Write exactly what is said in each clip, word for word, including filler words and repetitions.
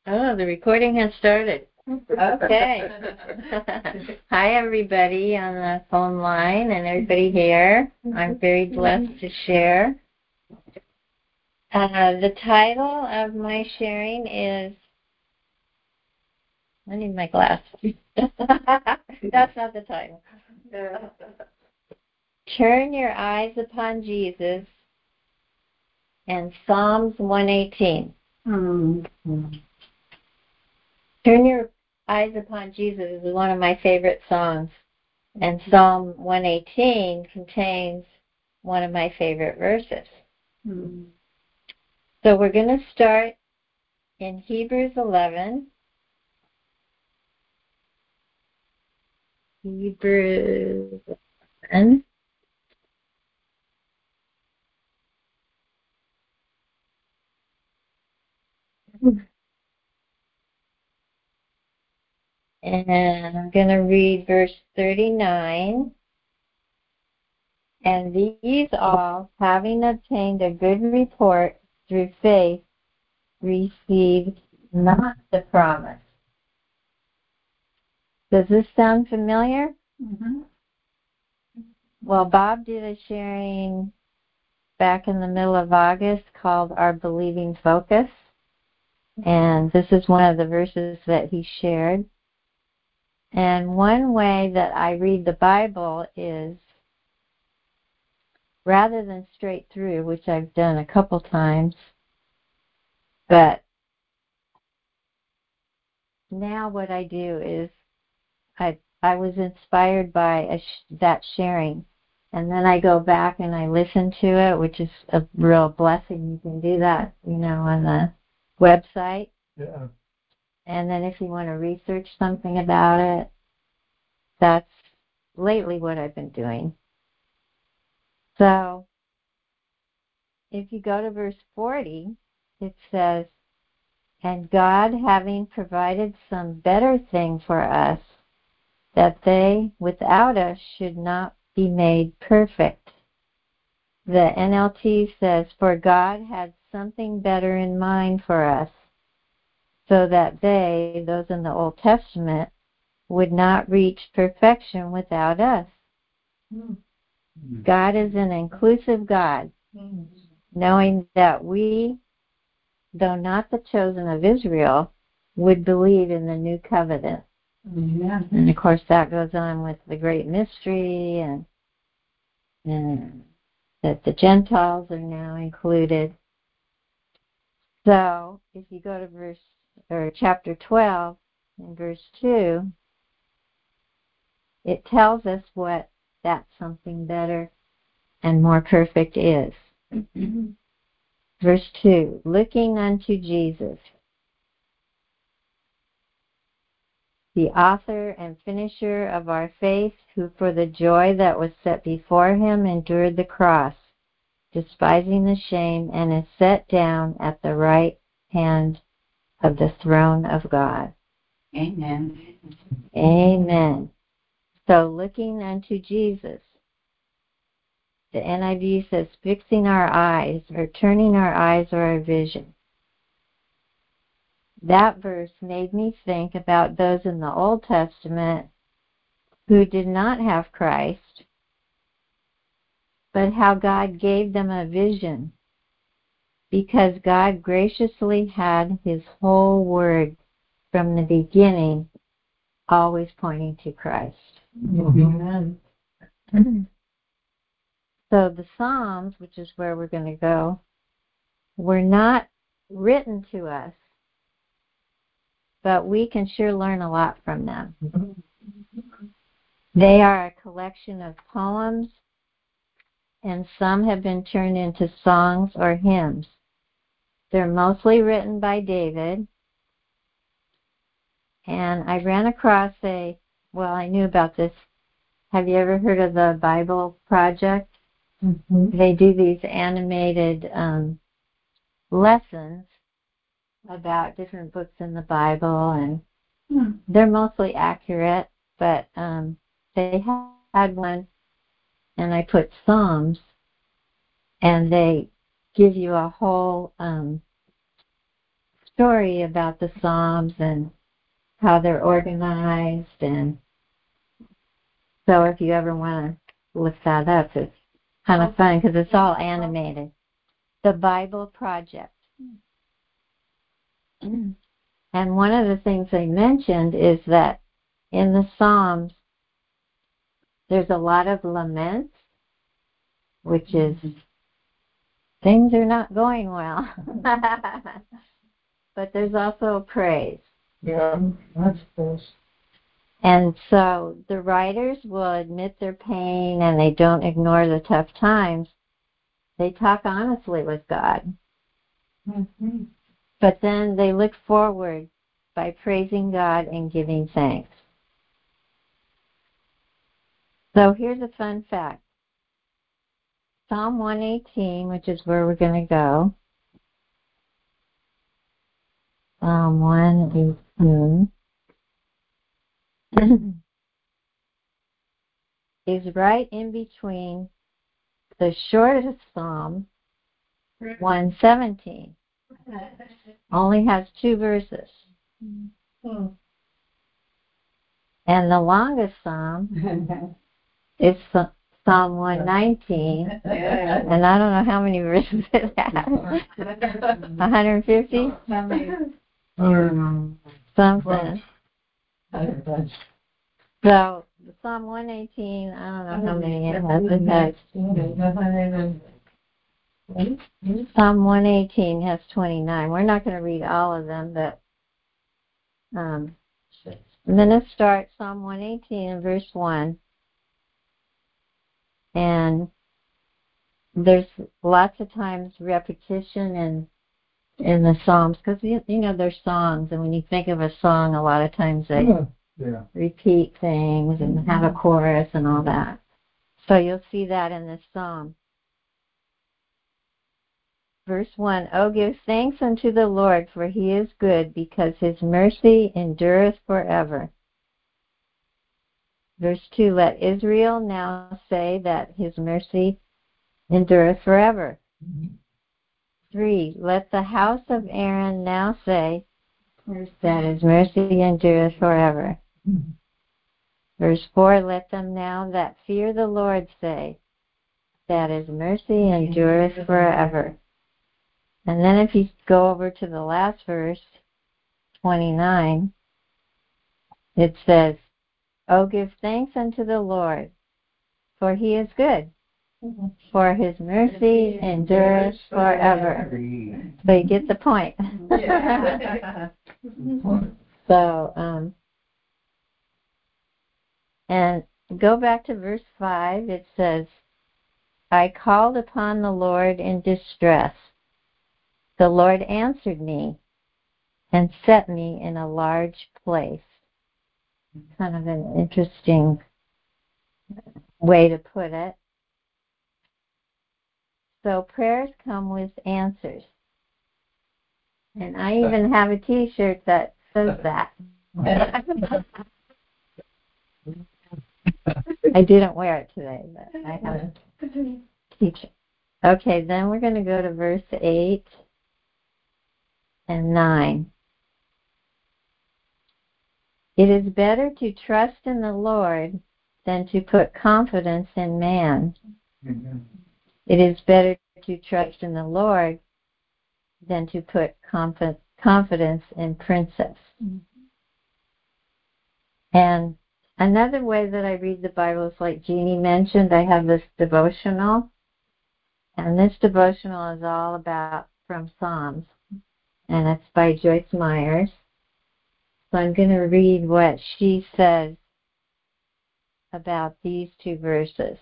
Oh, the recording has started. Okay. Hi, everybody on the phone line and everybody here. I'm very blessed to share. Uh, the title of my sharing is, I need my glasses. That's not the title. Turn your eyes upon Jesus and Psalms one eighteen. Mm-hmm. Turn your eyes upon Jesus is one of my favorite songs. And Psalm one eighteen contains one of my favorite verses. Mm-hmm. So we're going to start in Hebrews eleven. Hebrews eleven. And I'm going to read verse thirty-nine. And these all, having obtained a good report through faith, received not the promise. Does this sound familiar? Mm-hmm. Well, Bob did a sharing back in the middle of August called Our Believing Focus. And this is one of the verses that he shared. And one way that I read the Bible is rather than straight through, which I've done a couple times, but now what I do is I I was inspired by a sh- that sharing, and then I go back and I listen to it, which is a real blessing. You can do that, you know, on the website. Yeah. And then if you want to research something about it, that's lately what I've been doing. So if you go to verse forty, it says, "And God, having provided some better thing for us, that they without us should not be made perfect." The N L T says, "For God had something better in mind for us, so that they," those in the Old Testament, "would not reach perfection without us." Mm-hmm. God is an inclusive God, mm-hmm. knowing that we, though not the chosen of Israel, would believe in the new covenant. Yeah. And of course that goes on with the great mystery and, and that the Gentiles are now included. So if you go to verse or chapter twelve and verse two, it tells us what that something better and more perfect is. Verse two, looking unto Jesus, the author and finisher of our faith, who for the joy that was set before him endured the cross, despising the shame, and is set down at the right hand of the throne of God. Amen. Amen. So looking unto Jesus, the N I V says fixing our eyes or turning our eyes or our vision. That verse made me think about those in the Old Testament who did not have Christ, but how God gave them a vision, because God graciously had his whole word from the beginning always pointing to Christ. Amen. So the Psalms, which is where we're going to go, were not written to us, but we can sure learn a lot from them. They are a collection of poems, and some have been turned into songs or hymns. They're mostly written by David, and I ran across a, well, I knew about this. Have you ever heard of the Bible Project? Mm-hmm. They do these animated um, lessons about different books in the Bible, and mm. they're mostly accurate, but um, they had one, and I put Psalms, and they give you a whole um, story about the Psalms and how they're organized. And so if you ever want to look that up, it's kind of fun because it's all animated. The Bible Project. And one of the things they mentioned is that in the Psalms, there's a lot of laments, which is things are not going well. But there's also praise. Yeah, that's close. And so the writers will admit their pain and they don't ignore the tough times. They talk honestly with God. Mm-hmm. But then they look forward by praising God and giving thanks. So here's a fun fact. Psalm one eighteen, which is where we're going to go. Psalm one eighteen is right in between the shortest psalm, one seventeen. Only has two verses. Mm-hmm. And the longest psalm is Psalm one nineteen. And I don't know how many verses it has. one hundred fifty? Something. So Psalm one eighteen, I don't know how many it has. It has. Psalm one eighteen has twenty-nine. We're not going to read all of them, but um, I'm going to start Psalm one eighteen in verse one. And there's lots of times repetition in in the Psalms because you, you know there's songs, and when you think of a song, a lot of times they Yeah. Yeah. repeat things and have a chorus and all that. So you'll see that in this psalm. Verse one, O give thanks unto the Lord, for he is good, because his mercy endureth forever. Verse two, let Israel now say that his mercy endureth forever. Mm-hmm. three, let the house of Aaron now say that his mercy endureth forever. Mm-hmm. Verse four, let them now that fear the Lord say that his mercy endureth forever. And then if you go over to the last verse, twenty-nine, it says, O give thanks unto the Lord, for he is good, for his mercy endures forever. So you get the point. Yeah. So, um, and go back to verse five, it says, I called upon the Lord in distress. The Lord answered me and set me in a large place. Kind of an interesting way to put it. So prayers come with answers. And I even have a t-shirt that says that. I didn't wear it today, but I have a t-shirt. Okay, then we're going to go to verse eight and nine. It is better to trust in the Lord than to put confidence in man. Mm-hmm. It is better to trust in the Lord than to put conf- confidence in princes. Mm-hmm. And another way that I read the Bible is like Jeannie mentioned, I have this devotional. And this devotional is all about from Psalms. And it's by Joyce Myers. So I'm going to read what she says about these two verses.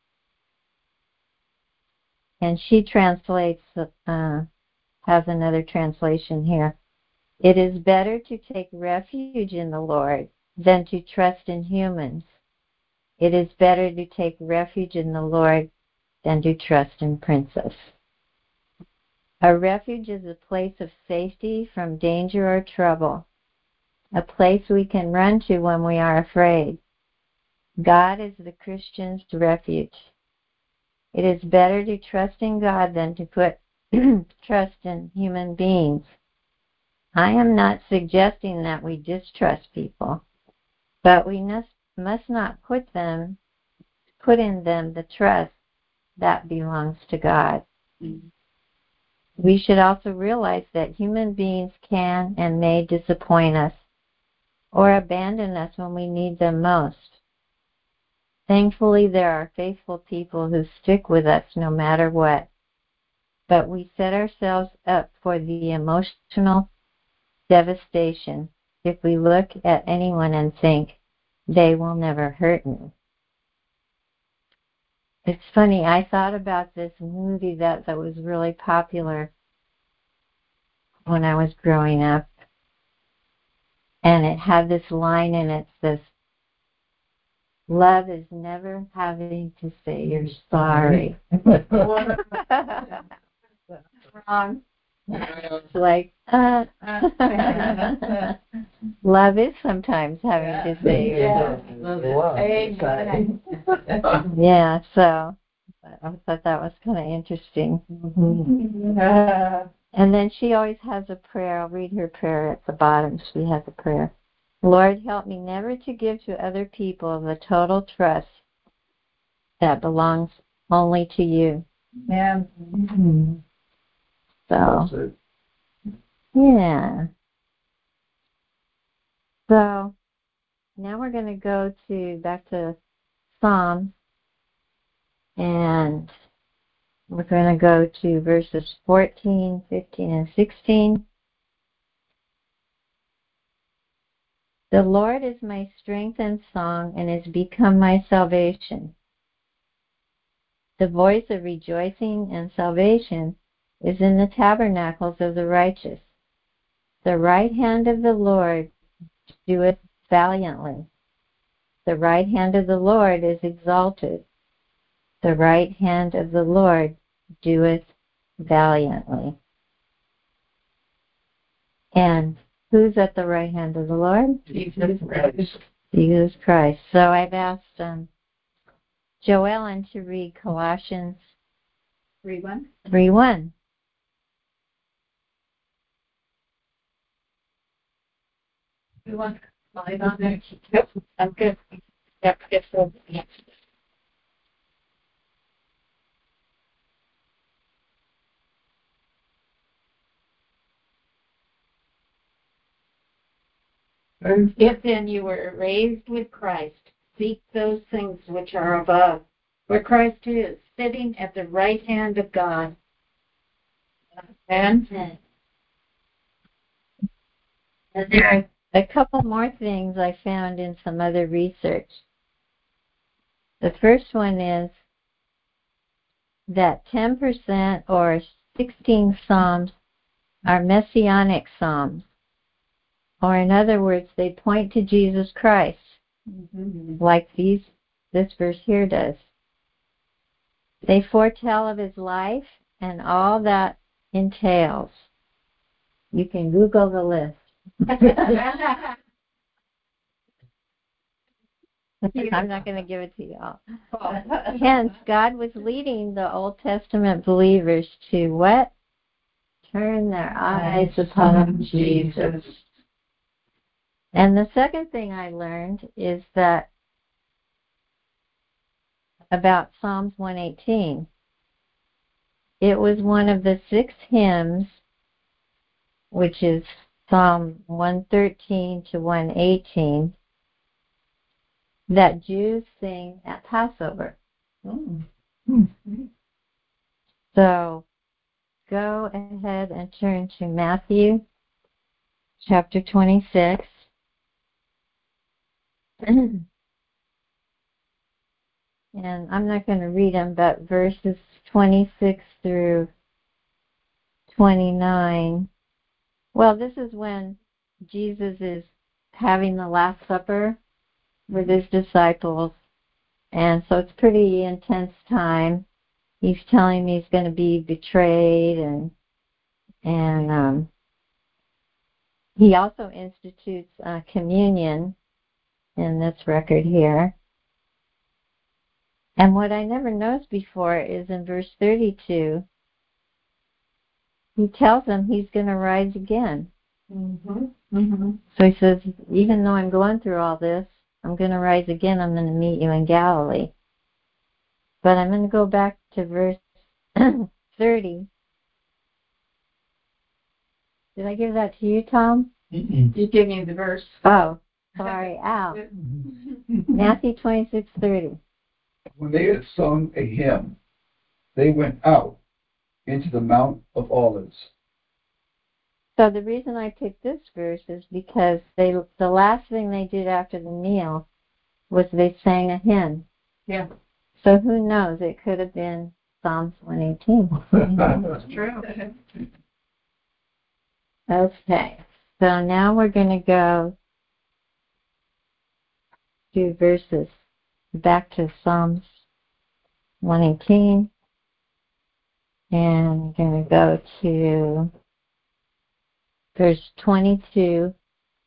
And she translates, uh, has another translation here. It is better to take refuge in the Lord than to trust in humans. It is better to take refuge in the Lord than to trust in princes. A refuge is a place of safety from danger or trouble, a place we can run to when we are afraid. God is the Christian's refuge. It is better to trust in God than to put trust in human beings. I am not suggesting that we distrust people, but we must, must not put them, put in them the trust that belongs to God. Mm-hmm. We should also realize that human beings can and may disappoint us or abandon us when we need them most. Thankfully, there are faithful people who stick with us no matter what, but we set ourselves up for the emotional devastation if we look at anyone and think, they will never hurt me. It's funny, I thought about this movie that, that was really popular when I was growing up, and it had this line in it that says, love is never having to say you're sorry. Wrong. It's like, uh, love is sometimes having yeah. to say you're sorry. Yeah, so I thought that was kind of interesting. Mm-hmm. And then she always has a prayer. I'll read her prayer at the bottom. She has a prayer. Lord, help me never to give to other people the total trust that belongs only to you. Yeah. Mm-hmm. So, yeah. So, now we're going to go to back to Psalms, and we're going to go to verses fourteen, fifteen, and sixteen. The Lord is my strength and song and has become my salvation. The voice of rejoicing and salvation is in the tabernacles of the righteous. The right hand of the Lord doeth valiantly. The right hand of the Lord is exalted. The right hand of the Lord doeth valiantly. And who's at the right hand of the Lord? Jesus Christ. Jesus Christ. So I've asked um, Joellen to read Colossians three one. three one. three one. Slide on there. Yep, I'm good. Yep, yes, so, yes. If then you were raised with Christ, seek those things which are above, where Christ is, sitting at the right hand of God. And, and there are a couple more things I found in some other research. The first one is that ten percent or sixteen psalms are messianic psalms, or in other words, they point to Jesus Christ, mm-hmm. like these this verse here does. They foretell of his life and all that entails. You can Google the list. I'm not going to give it to you all. Hence, God was leading the Old Testament believers to what? Turn their eyes upon Jesus. And the second thing I learned is that about Psalms one eighteen, it was one of the six hymns, which is Psalm one thirteen to one eighteen, that Jews sing at Passover. Mm-hmm. So go ahead and turn to Matthew chapter twenty-six. And I'm not going to read them, but verses twenty-six through twenty-nine. Well, this is when Jesus is having the Last Supper with his disciples. And so it's pretty intense time. He's telling me he's going to be betrayed, and and um, he also institutes uh, communion in this record here. And what I never noticed before is in verse thirty-two, he tells them he's going to rise again. Mm-hmm. Mm-hmm. So he says, even though I'm going through all this, I'm going to rise again. I'm going to meet you in Galilee. But I'm going to go back to verse thirty. Did I give that to you, Tom? Mm-mm. You give me the verse. Oh, sorry, Al. Matthew twenty-six thirty. When they had sung a hymn, they went out into the Mount of Olives. So the reason I picked this verse is because they the last thing they did after the meal was they sang a hymn. Yeah. So who knows? It could have been Psalms one eighteen. That's true. Okay. So now we're going to go to verses back to Psalms one eighteen. And we're going to go to verse twenty-two.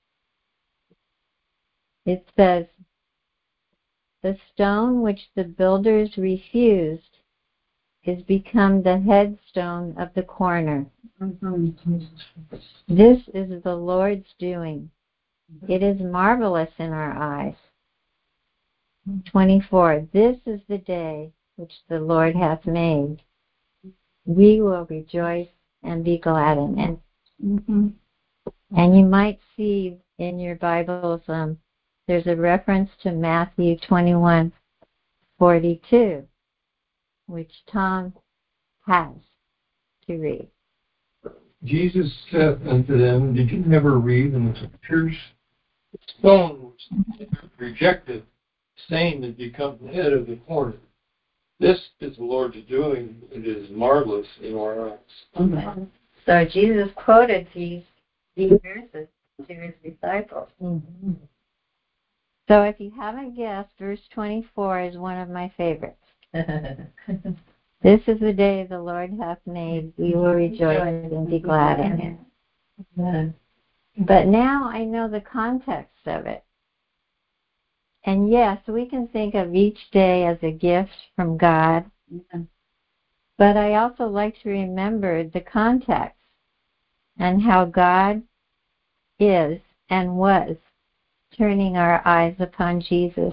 It says, the stone which the builders refused is become the headstone of the corner. Mm-hmm. This is the Lord's doing. It is marvelous in our eyes. twenty-four. This is the day which the Lord hath made. We will rejoice and be glad in it. Mm-hmm. And you might see in your Bibles, um, there's a reference to Matthew twenty-one forty-two, which Tom has to read. Jesus said unto them, did you never read in the scriptures? The stone which they rejected, saying to become the head of the corner. This is the Lord's doing. It is marvelous in our eyes. Mm-hmm. So Jesus quoted these, these verses to his disciples. Mm-hmm. So if you haven't guessed, verse twenty-four is one of my favorites. This is the day the Lord hath made. We will rejoice and be glad in it. Yeah. But now I know the context of it. And yes, we can think of each day as a gift from God. Yeah. But I also like to remember the context and how God is and was turning our eyes upon Jesus.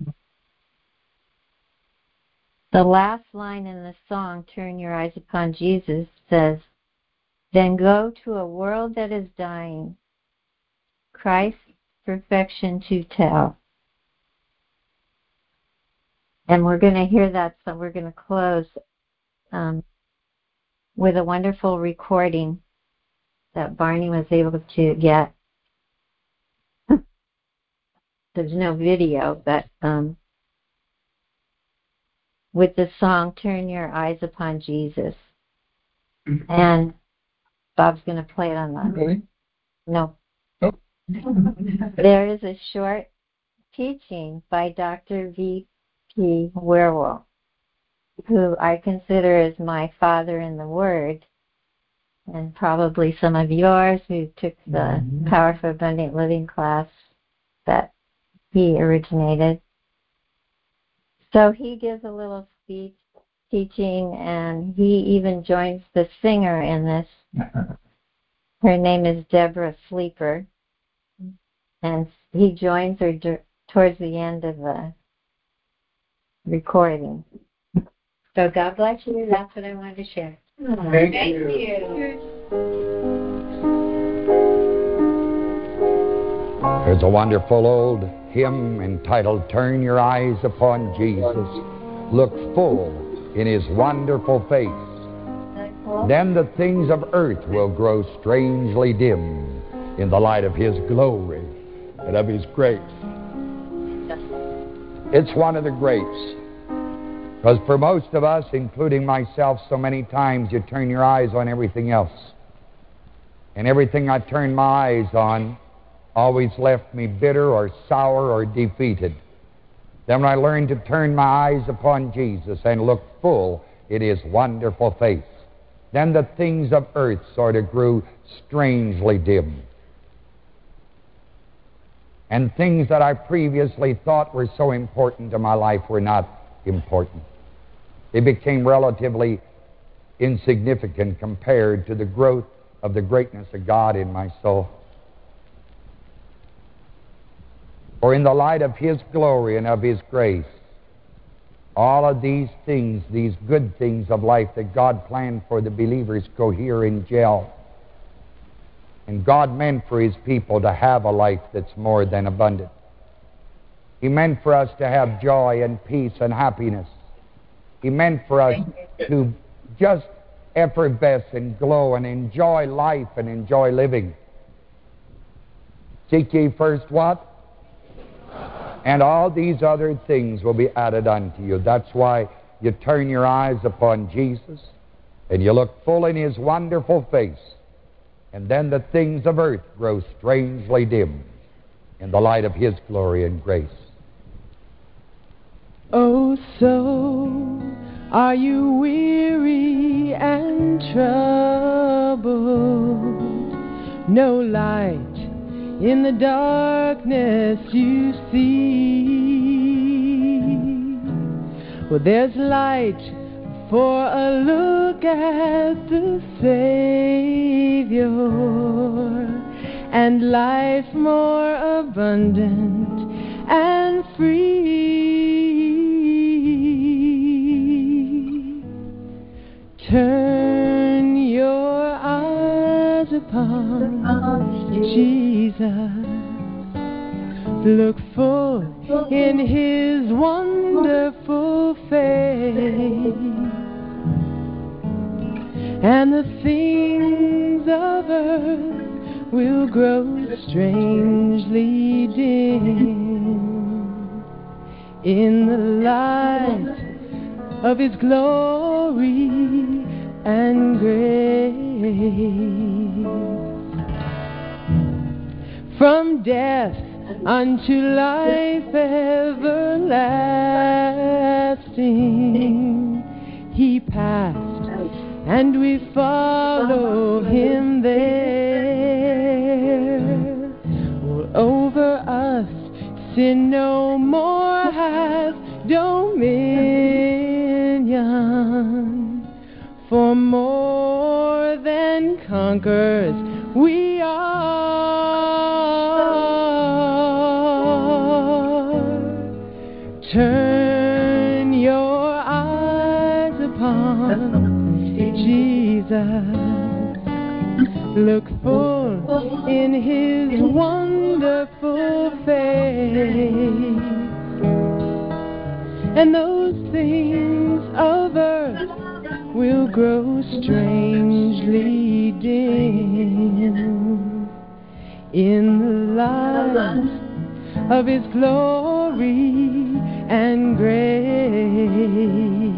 The last line in the song, Turn Your Eyes Upon Jesus, says, then go to a world that is dying, Christ's perfection to tell. And we're going to hear that, so we're going to close um, with a wonderful recording that Barney was able to get. There's no video, but um, with the song, Turn Your Eyes Upon Jesus. And Bob's going to play it on the... Really? No. Oh. There is a short teaching by Doctor V P Werewolf, who I consider as my father in the Word, and probably some of yours who took the mm-hmm. Power for Abundant Living class that he originated. So he gives a little speech teaching, and he even joins the singer in this. Her name is Deborah Sleeper, and he joins her d- towards the end of the recording. So God bless you. That's what I wanted to share. Thank, Thank you. you. There's a wonderful old hymn entitled, Turn Your Eyes Upon Jesus, Look Full in His Wonderful Face. Then the things of earth will grow strangely dim in the light of His glory and of His grace. It's one of the greats. Because for most of us, including myself, so many times you turn your eyes on everything else. And everything I turned my eyes on always left me bitter or sour or defeated. Then when I learned to turn my eyes upon Jesus and look full in His wonderful face, then the things of earth sort of grew strangely dim. And things that I previously thought were so important to my life were not important. They became relatively insignificant compared to the growth of the greatness of God in my soul. For in the light of His glory and of His grace, all of these things, these good things of life that God planned for the believers, cohere and gel. And God meant for His people to have a life that's more than abundant. He meant for us to have joy and peace and happiness. He meant for us to just effervesce and glow and enjoy life and enjoy living. Seek ye first what? And all these other things will be added unto you. That's why you turn your eyes upon Jesus and you look full in His wonderful face. And then the things of earth grow strangely dim in the light of His glory and grace. Oh, so are you weary and troubled? No light in the darkness you see. Well, there's light for a look at the Savior, and life more abundant and free. Turn your eyes upon Jesus. Look full in His wonderful face, and the things of earth will grow strangely dim in the light of His glory and grace. From death unto life everlasting He passed, and we follow Him there. Well, over us sin no more has dominion, for more than conquerors we are. Turn your eyes upon Jesus. Look full in His wonderful face, and those things of earth will grow strangely dim in the light of His glory and grace.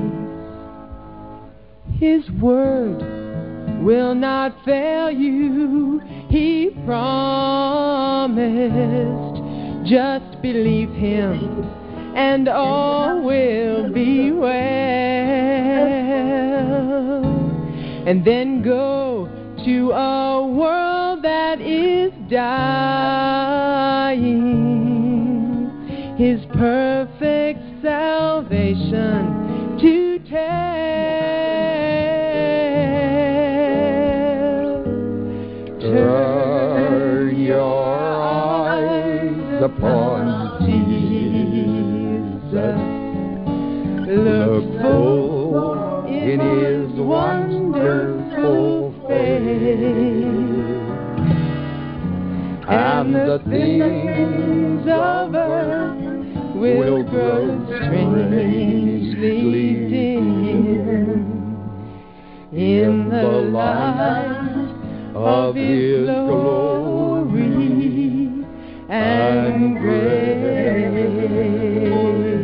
His word will not fail you, He promised. Just believe Him and all will be well. And then go to a world that is dying, His perfect salvation to tell. Turn your eyes upon Jesus. Look full in His wonderful face, and the things of earth will grow strangely dim in the light of His glory and grace.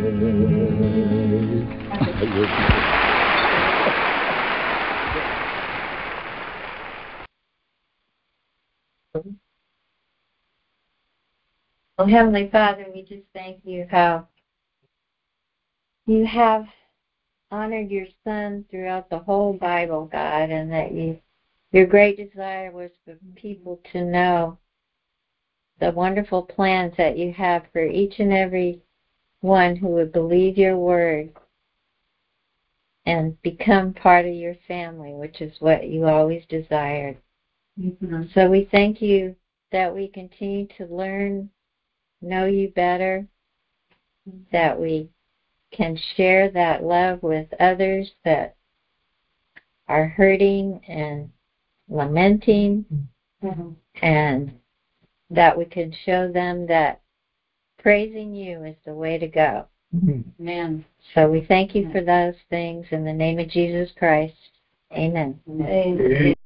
Oh, Heavenly Father, we just thank you how you have honored your Son throughout the whole Bible, God, and that you, your great desire was for people to know the wonderful plans that you have for each and every one who would believe your word and become part of your family, which is what you always desired. Mm-hmm. So we thank you that we continue to learn know you better, that we can share that love with others that are hurting and lamenting, Mm-hmm. and that we can show them that praising you is the way to go. Amen. So we thank you for those things in the name of Jesus Christ. Amen. Amen.